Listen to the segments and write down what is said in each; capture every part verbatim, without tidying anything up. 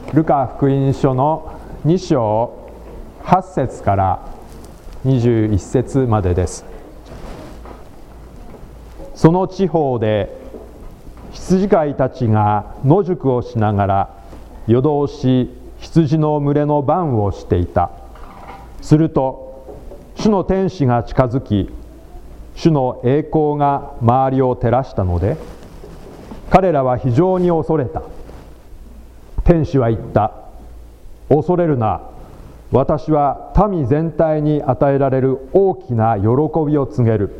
ルカ福音書のに章はち節からにじゅういち節までです。その地方で羊飼いたちが野宿をしながら夜通し羊の群れの番をしていた。すると主の天使が近づき、主の栄光が周りを照らしたので、彼らは非常に恐れた。天使は言った。恐れるな。私は民全体に与えられる大きな喜びを告げる。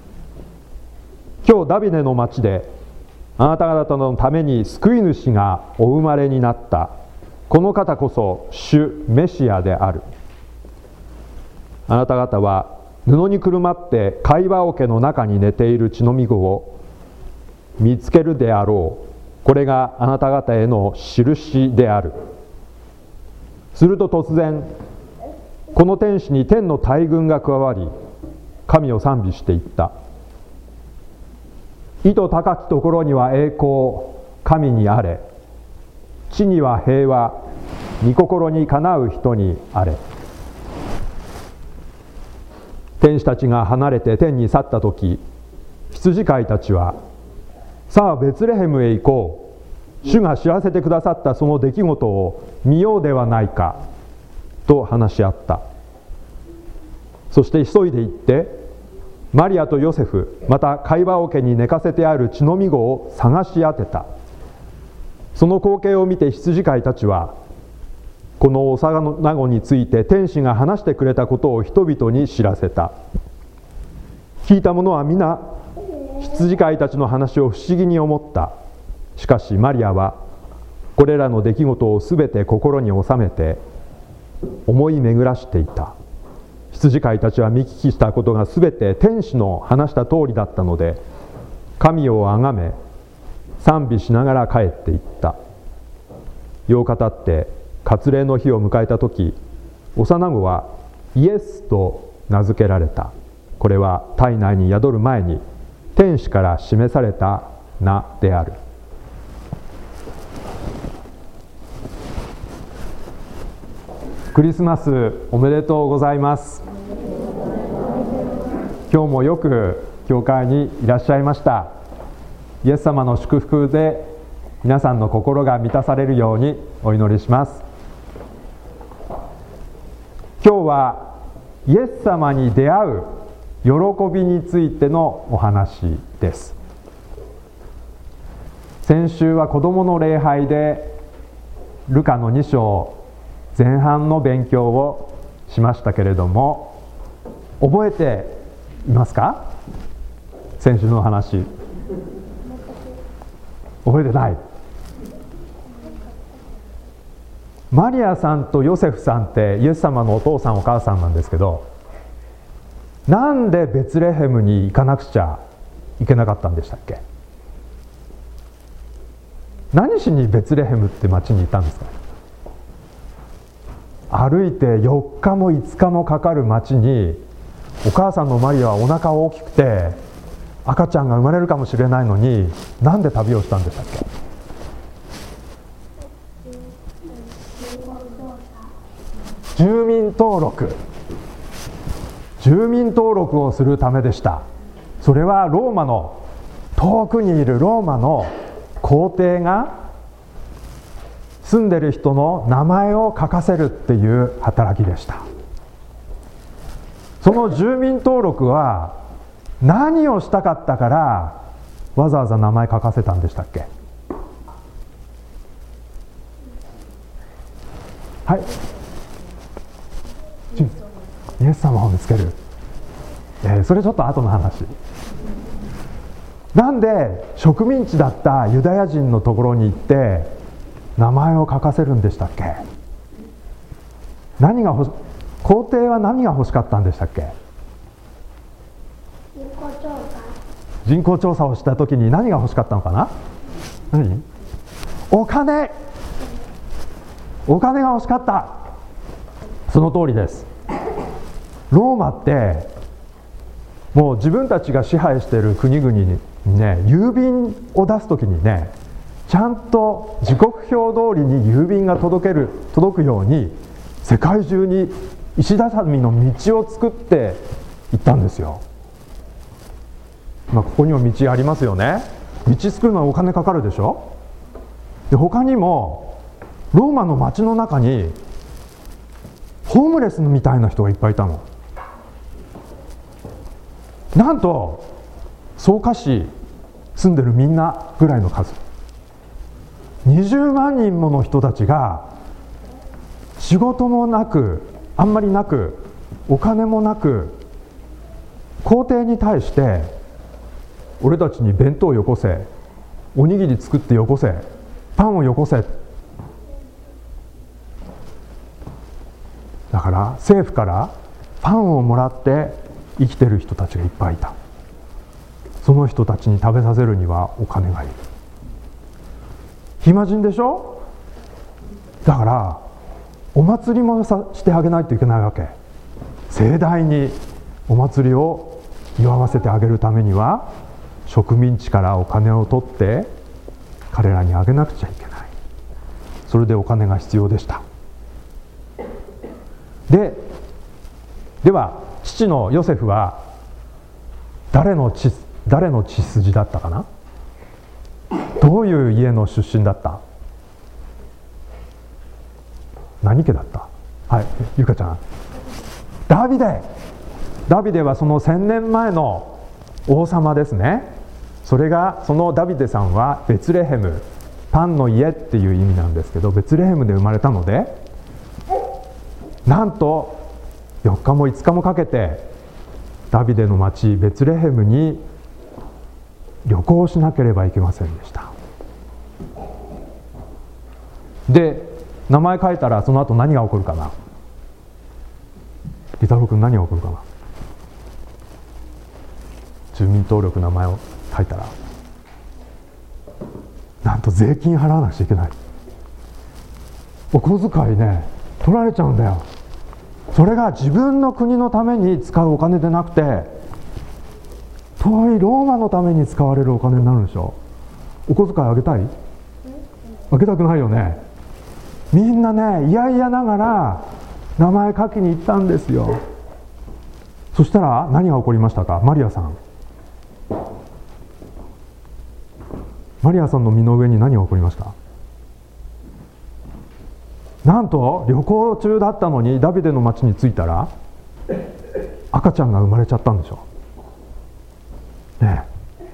今日ダビデの町であなた方のために救い主がお生まれになった。この方こそ主メシアである。あなた方は布にくるまって貝羽桶の中に寝ている乳飲み子を見つけるであろう。これがあなた方への印である。すると突然この天使に天の大軍が加わり、神を賛美していった。意図高きところには栄光、神にあれ。地には平和、御心にかなう人にあれ。天使たちが離れて天に去ったとき、羊飼いたちは、さあベツレヘムへ行こう。主が知らせてくださったその出来事を見ようではないか。と話し合った。そして急いで行って、マリアとヨセフ、また貝羽桶に寝かせてある乳飲み子を探し当てた。その光景を見て羊飼いたちは、この幼子について天使が話してくれたことを人々に知らせた。聞いた者は皆羊飼いたちの話を不思議に思った。しかしマリアはこれらの出来事をすべて心に収めて思い巡らしていた。羊飼いたちは見聞きしたことがすべて天使の話した通りだったので、神をあがめ賛美しながら帰っていった。ようかたって割礼の日を迎えたとき、幼子はイエスと名付けられた。これは体内に宿る前に天使から示された名である。クリスマスおめでとうございます。今日もよく教会にいらっしゃいました。イエス様の祝福で皆さんの心が満たされるようにお祈りします。今日はイエス様に出会う喜びについてのお話です。先週は子どもの礼拝でルカのに章前半の勉強をしましたけれども、覚えていますか？先週の話覚えてない。マリアさんとヨセフさんってイエス様のお父さんお母さんなんですけど、なんでベツレヘムに行かなくちゃいけなかったんでしたっけ？何しにベツレヘムって町に行ったんですか？歩いてよっかもいつかもかかる町に、お母さんのマリアはお腹大きくて赤ちゃんが生まれるかもしれないのに、なんで旅をしたんでしたっけ？住民登録住民登録をするためでした。それはローマの遠くにいるローマの皇帝が住んでる人の名前を書かせるっていう働きでした。その住民登録は何をしたかったからわざわざ名前書かせたんでしたっけ？はい、イエス様を見つける、えー、それちょっと後の話。なんで植民地だったユダヤ人のところに行って名前を書かせるんでしたっけ？何が欲し皇帝は何が欲しかったんでしたっけ？ 人口調査人口調査をした時に何が欲しかったのかな？何？お金お金が欲しかった。その通りです。ローマってもう自分たちが支配している国々にね、郵便を出す時にね、 ちゃんと時刻表通りに郵便が届ける届くように世界中に石畳の道を作っていったんですよ。まあ、ここにも道ありますよね。道作るのはお金かかるでしょ。で他にもローマの街の中にホームレスみたいな人がいっぱいいたの。なんと草加市住んでるみんなぐらいの数、にじゅうまんにんもの人たちが仕事もなく、あんまりなく、お金もなく、皇帝に対して俺たちに弁当よこせ、おにぎり作ってよこせ、パンをよこせ、だから政府からパンをもらって生きてる人たちがいっぱいいた。その人たちに食べさせるにはお金がいる。暇人でしょ。だからお祭りもさしてあげないといけないわけ。盛大にお祭りを祝わせてあげるためには植民地からお金を取って彼らにあげなくちゃいけない。それでお金が必要でした。で、では父のヨセフは誰の血、誰の血筋だったかな。どういう家の出身だった。何家だった。はい、ゆかちゃん。ダビデ。ダビデはその千年前の王様ですね。それが、そのダビデさんはベツレヘム、パンの家っていう意味なんですけど、ベツレヘムで生まれたので、なんとよっかもいつかもかけてダビデの町ベツレヘムに旅行しなければいけませんでした。で、名前書いたらその後何が起こるかな。リタロウ君、何が起こるかな。住民登録名前を書いたらなんと税金払わなくちゃいけない。お小遣いね取られちゃうんだよ。それが自分の国のために使うお金でなくて遠いローマのために使われるお金になるんでしょ。お小遣いあげたい？あげたくないよね。みんなね、いやいやながら名前書きに行ったんですよ。そしたら何が起こりましたか。マリアさん、マリアさんの身の上に何が起こりました。なんと旅行中だったのにダビデの町に着いたら赤ちゃんが生まれちゃったんでしょ。ねえ、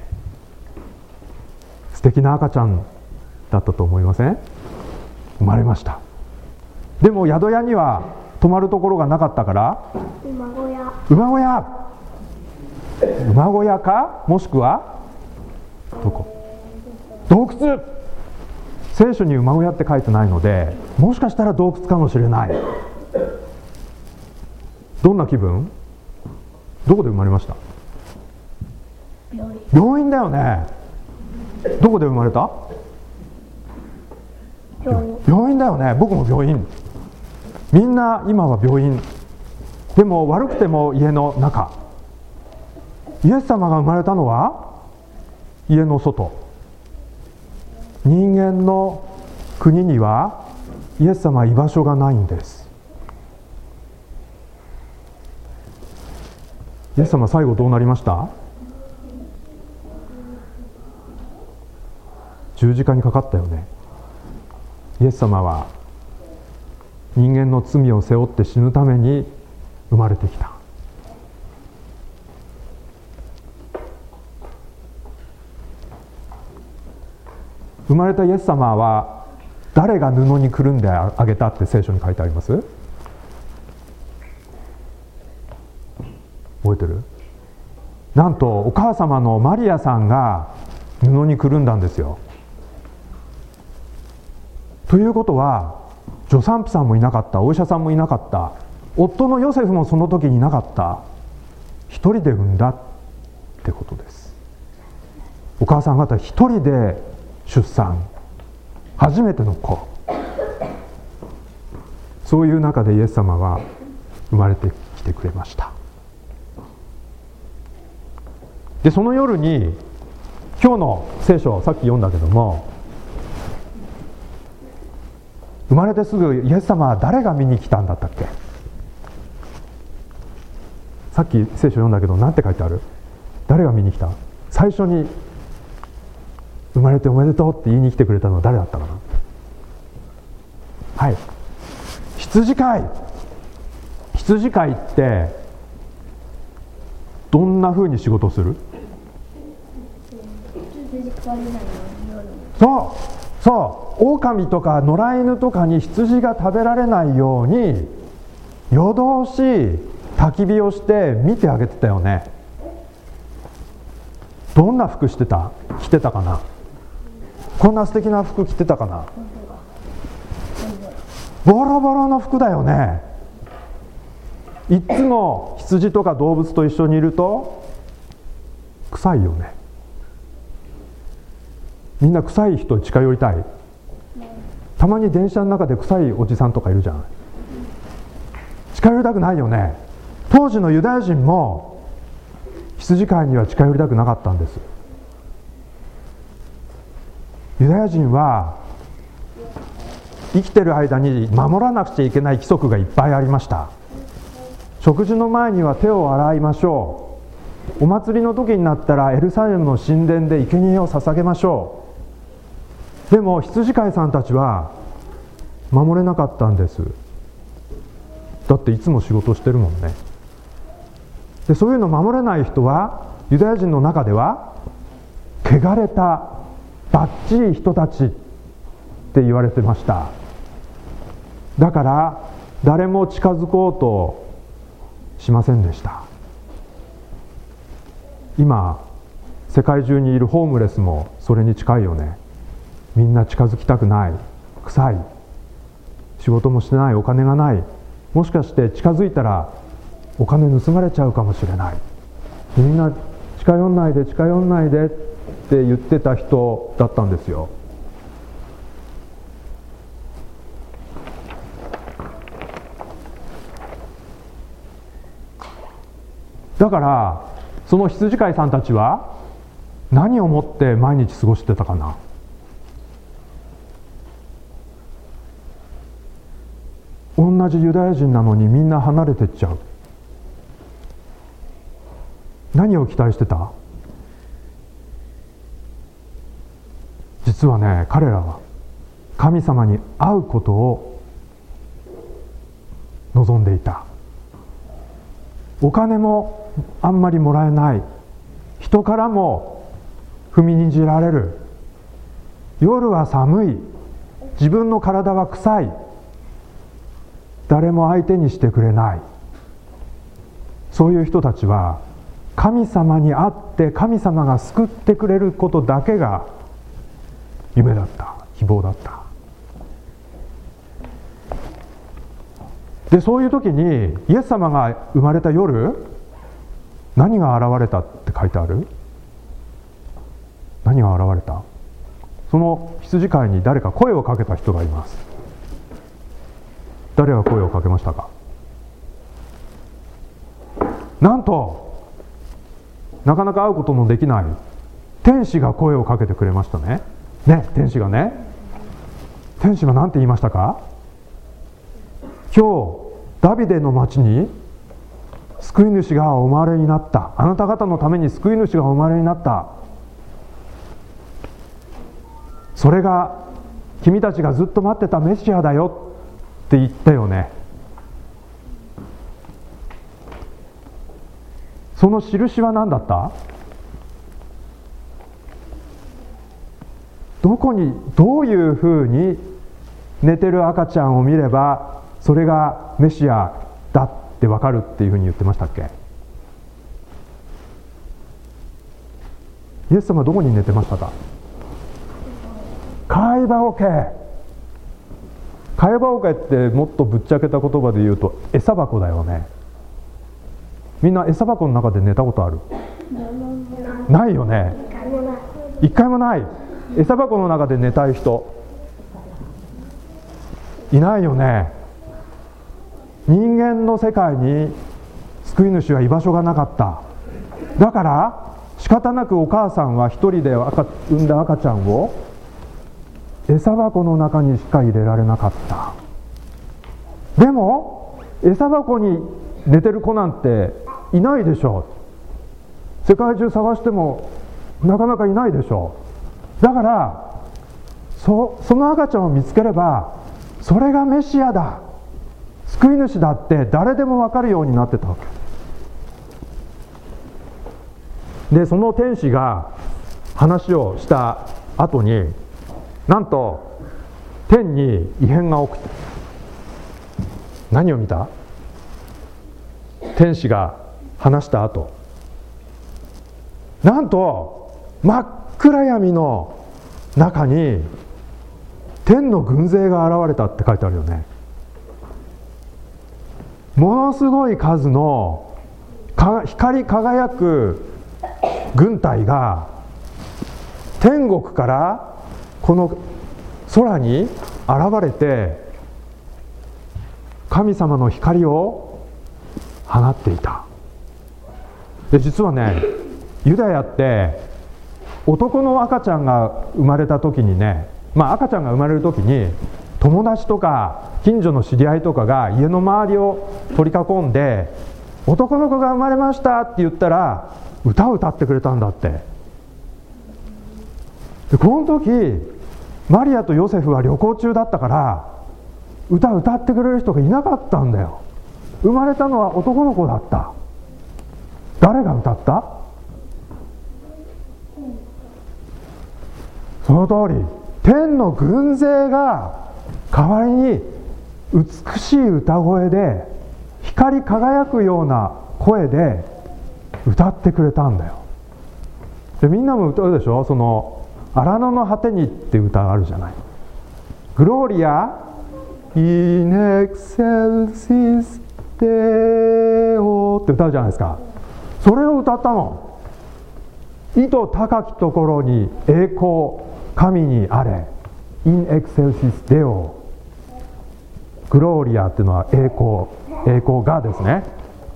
素敵な赤ちゃんだったと思いません？生まれました。でも宿屋には泊まるところがなかったから馬小屋馬小屋馬小屋か、もしくはどこ？洞窟。聖書に馬小屋って書いてないので、もしかしたら洞窟かもしれない。どんな気分？どこで生まれました？ 病院。 病院だよね。どこで生まれた？ 病院。 病院だよね。僕も病院。みんな今は病院。でも悪くても家の中。イエス様が生まれたのは家の外。人間の国にはイエス様は居場所がないんです。イエス様最後どうなりました？十字架にかかったよね。イエス様は人間の罪を背負って死ぬために生まれてきた。生まれたイエス様は誰が布にくるんであげたって聖書に書いてあります？覚えてる？なんとお母様のマリアさんが布にくるんだんですよ。ということは助産婦さんもいなかった、お医者さんもいなかった、夫のヨセフもその時にいなかった、一人で産んだってことです。お母さん方一人で出産、初めての子。そういう中でイエス様は生まれてきてくれました。でその夜に今日の聖書をさっき読んだけども、 生まれてすぐイエス様は誰が見に来たんだったっけ？さっき聖書読んだけど何て書いてある？誰が見に来た？最初に生まれておめでとうって言いに来てくれたのは誰だったかな？はい、羊飼い。羊飼いってどんなふうに仕事する？そうそう狼とか野良犬とかに羊が食べられないように夜通し焚き火をして見てあげてたよね。どんな服してた？着てたかな？こんな素敵な服着てたかな？ボロボロの服だよね。いっつも羊とか動物と一緒にいると臭いよね。みんな臭い人に近寄りたい。たまに電車の中で臭いおじさんとかいるじゃん。近寄りたくないよね。当時のユダヤ人も羊飼いには近寄りたくなかったんです。ユダヤ人は生きてる間に守らなくちゃいけない規則がいっぱいありました。食事の前には手を洗いましょう。お祭りの時になったらエルサレムの神殿で生贄を捧げましょう。でも羊飼いさんたちは守れなかったんです。だっていつも仕事してるもんね。でそういうの守れない人はユダヤ人の中では汚れたバッチリ人たちって言われてました。だから誰も近づこうとしませんでした。今世界中にいるホームレスもそれに近いよね。みんな近づきたくない、臭い、仕事もしてない、お金がない、もしかして近づいたらお金盗まれちゃうかもしれない、みんな近寄んないで近寄んないでって言ってた人だったんですよ。だからその羊飼いさんたちは何をもって毎日過ごしてたかな。同じユダヤ人なのにみんな離れてっちゃう。何を期待してた？実はね、彼らは神様に会うことを望んでいた。お金もあんまりもらえない、人からも踏みにじられる、夜は寒い、自分の体は臭い、誰も相手にしてくれない。そういう人たちは神様に会って神様が救ってくれることだけが夢だった、希望だった。でそういう時にイエス様が生まれた夜、何が現れたって書いてある？何が現れた？その羊飼いに誰か声をかけた人がいます。誰が声をかけましたか？なんとなかなか会うことのできない天使が声をかけてくれましたね。ね、天使がね、天使が何て言いましたか？今日ダビデの町に救い主がお生まれになった。あなた方のために救い主がお生まれになった。それが君たちがずっと待ってたメシアだよって言ったよね。その印は何だった？どこに、どういうふうに寝てる赤ちゃんを見ればそれがメシアだって分かるっていうふうに言ってましたっけ？イエス様はどこに寝てましたか？貝羽桶。貝羽桶ってもっとぶっちゃけた言葉で言うと餌箱だよね。みんな餌箱の中で寝たことある？ないよね。一回もない。餌箱の中で寝たい人いないよね。人間の世界に救い主は居場所がなかった。だから仕方なくお母さんは一人で赤産んだ赤ちゃんを餌箱の中にしか入れられなかった。でも餌箱に寝てる子なんていないでしょう。世界中探してもなかなかいないでしょう。だからそ, その赤ちゃんを見つければ、それがメシアだ、救い主だって誰でも分かるようになってたわけで、その天使が話をした後に、なんと天に異変が起きた。何を見た？天使が話した後、なんと真っ暗闇の中に天の軍勢が現れたって書いてあるよね。ものすごい数の光り輝く軍隊が天国からこの空に現れて、神様の光を放っていた。で、実はね、ユダヤって男の赤ちゃんが生まれた時にね、まあ赤ちゃんが生まれる時に友達とか近所の知り合いとかが家の周りを取り囲んで、男の子が生まれましたって言ったら歌を歌ってくれたんだって。で、この時マリアとヨセフは旅行中だったから歌を歌ってくれる人がいなかったんだよ。生まれたのは男の子だった。誰が歌った？その通り、天の軍勢が代わりに美しい歌声で、光り輝くような声で歌ってくれたんだよ。で、みんなも歌うでしょ。その荒野の果てにって歌があるじゃない。グローリアインエクセルシスデオって歌うじゃないですか。それを歌ったの。意図高きところに栄光神にあれ、インエクセルシスデオ。グローリアっていうのは栄光、栄光がですね。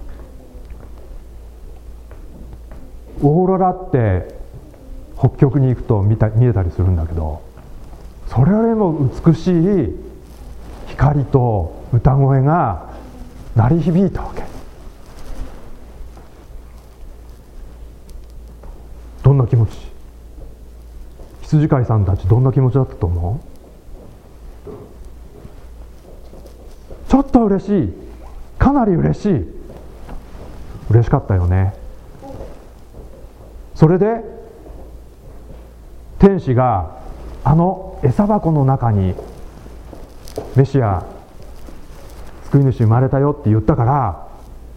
オーロラって北極に行くと見た、見えたりするんだけど、それよりも美しい光と歌声が鳴り響いたわけ。どんな気持ち？羊飼いさんたちどんな気持ちだったと思う？ちょっと嬉しい、かなり嬉しい、嬉しかったよね。それで天使があの餌箱の中にメシア、救い主生まれたよって言ったから、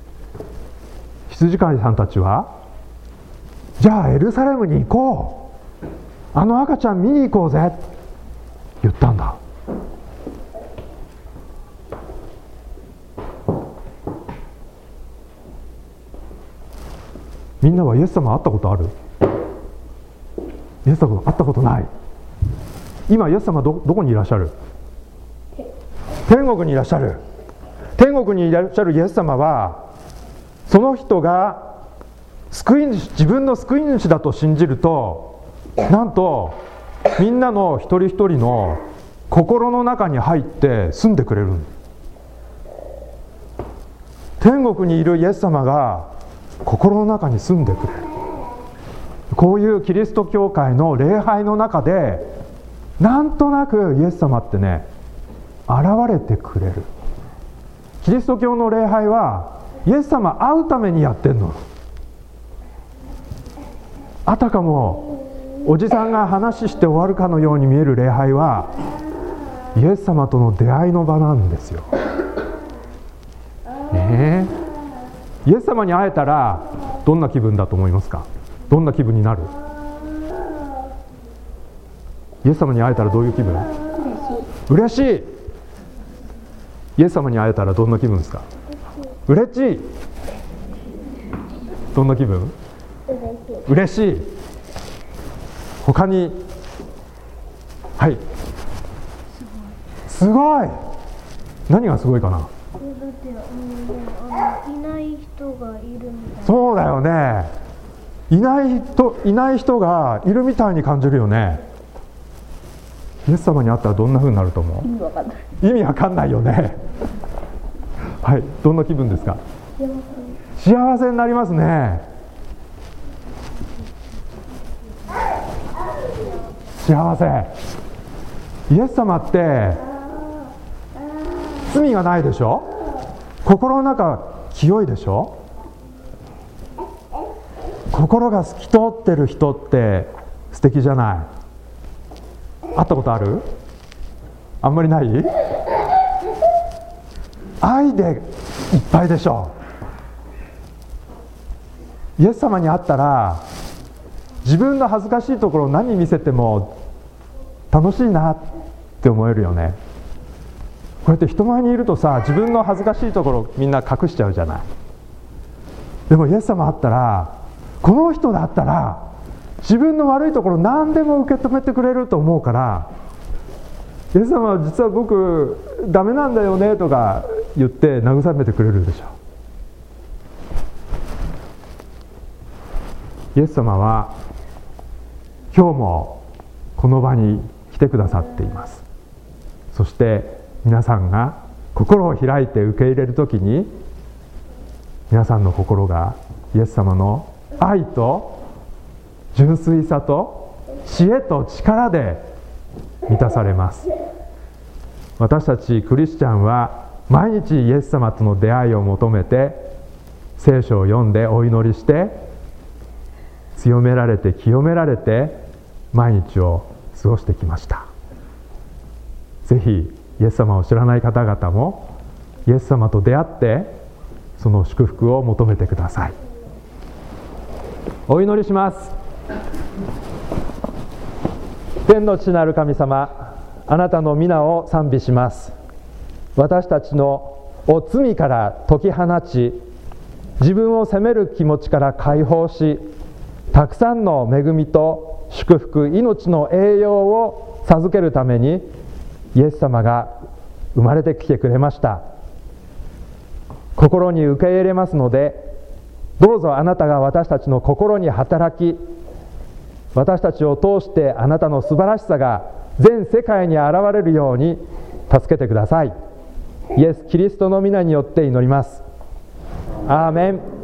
羊飼いさんたちは、じゃあエルサレムに行こう、あの赤ちゃん見に行こうぜって言ったんだ。みんなはイエス様会ったことある？イエス様会ったことない。今イエス様 ど, どこにいらっしゃる？天国にいらっしゃる。天国にいらっしゃるイエス様は、その人が救い主、自分の救い主だと信じると、なんとみんなの一人一人の心の中に入って住んでくれる。天国にいるイエス様が心の中に住んでくれる。こういうキリスト教会の礼拝の中で、なんとなくイエス様ってね、現れてくれる。キリスト教の礼拝はイエス様会うためにやってんの。あたかもおじさんが話して終わるかのように見える礼拝は、イエス様との出会いの場なんですよ。ねえ、イエス様に会えたらどんな気分だと思いますか？どんな気分になる？イエス様に会えたらどういう気分？嬉しい。嬉しい。イエス様に会えたらどんな気分ですか？嬉しい。どんな気分？嬉しい。他に、はい。すごい。何がすごいかな？ だってあのいない人がいるみたいな。 そうだよね。いない人、いない人がいるみたいに感じるよね。 イエス様に会ったらどんな風になると思う？ 意味わかんない。 意味わかんないよねはい、どんな気分ですか？幸せになりますね。幸せ。イエス様って罪がないでしょ。心の中清いでしょ。心が透き通ってる人って素敵じゃない？会ったことある？あんまりない？愛でいっぱいでしょ。イエス様に会ったら自分の恥ずかしいところを何見せても楽しいなって思えるよね。こうやって人前にいるとさ、自分の恥ずかしいところみんな隠しちゃうじゃない。でもイエス様会ったら、この人だったら自分の悪いところ何でも受け止めてくれると思うから、イエス様は実は僕ダメなんだよねとか言って慰めてくれるでしょう。イエス様は今日もこの場に来てくださっています。そして皆さんが心を開いて受け入れるときに、皆さんの心がイエス様の愛と純粋さと知恵と力で満たされます。私たちクリスチャンは毎日イエス様との出会いを求めて聖書を読んでお祈りして、強められて清められて毎日を過ごしてきました。ぜひイエス様を知らない方々もイエス様と出会ってその祝福を求めてください。お祈りします。天の父なる神様、あなたの皆を賛美します。私たちのを罪から解き放ち、自分を責める気持ちから解放し、たくさんの恵みと祝福、命の栄養を授けるためにイエス様が生まれてきてくれました。心に受け入れますので、どうぞあなたが私たちの心に働き、私たちを通してあなたの素晴らしさが全世界に現れるように助けてください。イエス・キリストの皆によって祈ります。アーメン。